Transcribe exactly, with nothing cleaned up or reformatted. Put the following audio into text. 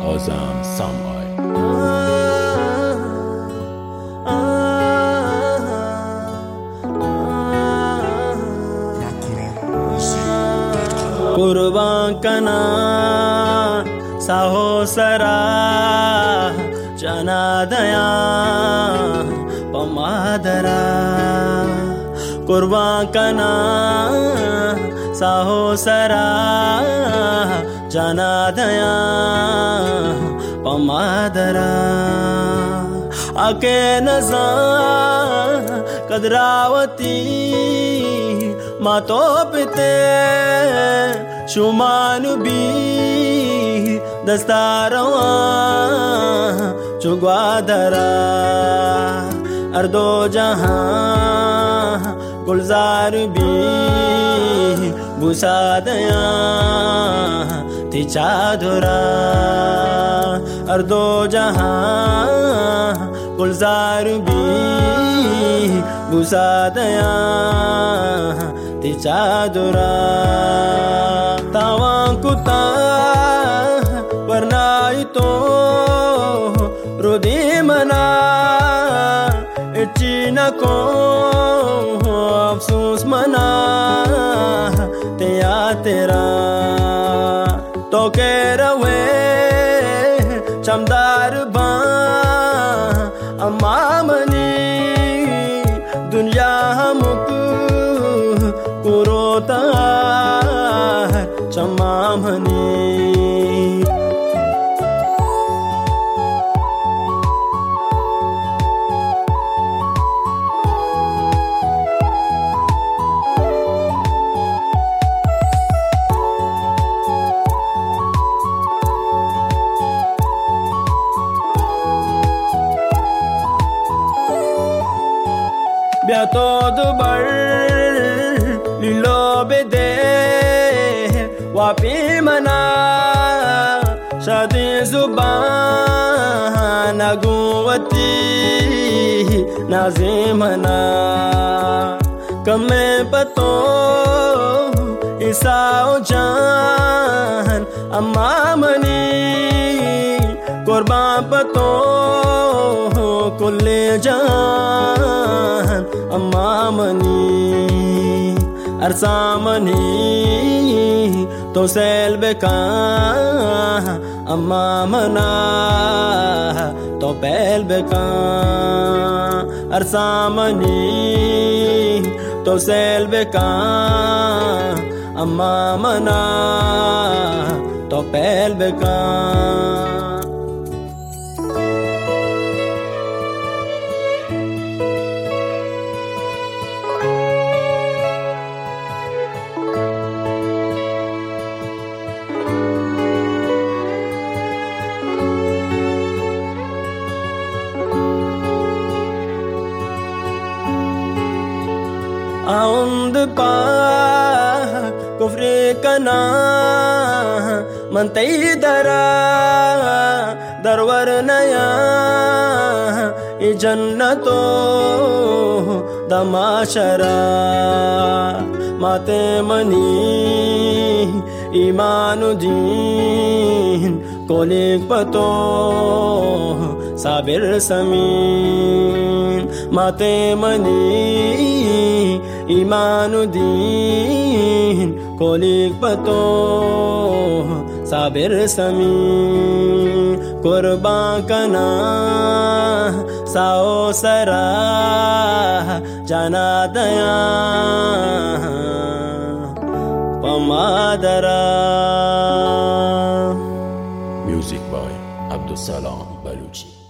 Ozan Samay. कुर्बान कना साहो सरा जना दया पमादरा कुर्बान कना साहो सरा जना दया पमादरा आके नज़ा कदरावती मातो पिते शुमान भी दस्तारवा चुगवादरा अर्दो जहां गुलजार भी बुसादया तिचाधुरा अर्दो जहां गुलजार भी बुसादया तिचाधुरा तावांकुता वरनाई तो रुदी मना इचीना को अफसोस मना तेया तेरा तो के रवे चमदार बा अम्मा मनी दुनिया मुक कुरोता चमामनी ब्यातो दुबर लिलो बेदे वापी मना शादी जुबान अगुवती नाज़िमना कमे पतो इसाओ जान अम्मा मनी कुर्बान पतो कुल्ले जान अम्मा मनी अरसामनी तो सेल बेका अम्मा मना तो पहल बेका अरसामनी तो सेल बेका अम्मा मना तो पहल बेका आउंद पा कुफ्रे कना मनतई दरा दरवर नया ई जन्नतो दमाशरा माते मनी ईमानुद्दीन कोलिक पतो साबिर समीन माते मनी ईमानुद्दीन कोलिक पतो साबिर समीन कुर्बान कना साओ सरा जना दया पमादरा Music by Abdus Salam Baluchi.